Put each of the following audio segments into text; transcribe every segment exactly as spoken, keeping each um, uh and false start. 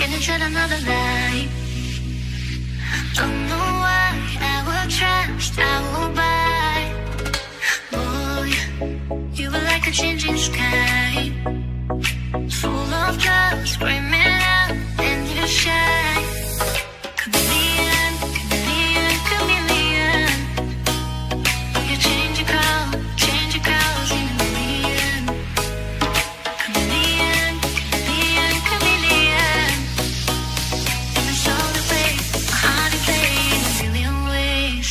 Then you tried another lie. Don't know why I will trust, I will buy. Boy, you were like a changing sky, full of love, screaming out, and you shine. Chameleon, chameleon, chameleon. You change your color, change your colors in a million. Chameleon, chameleon, chameleon. And I saw the way, my heart is playing a million ways.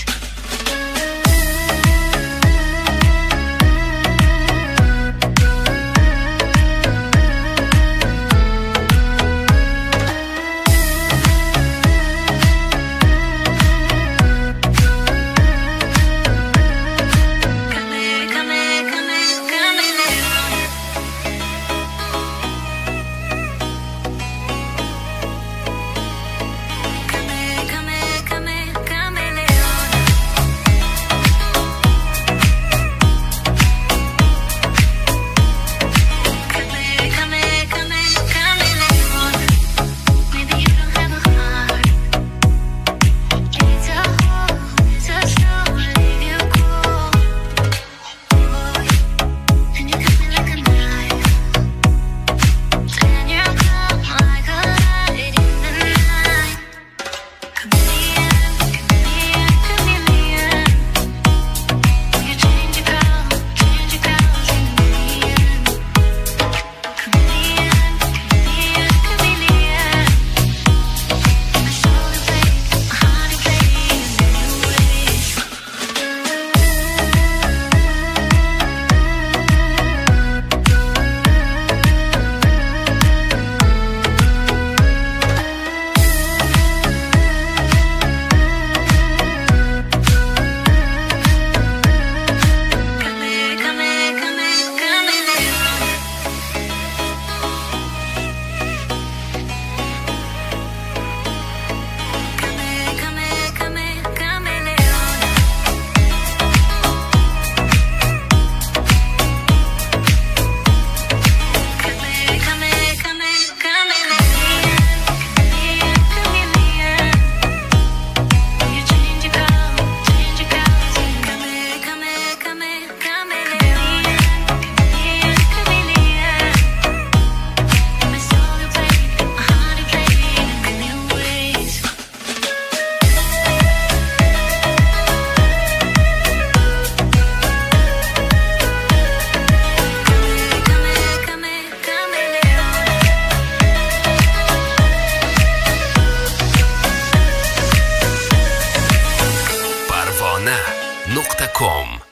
parvona nuqta com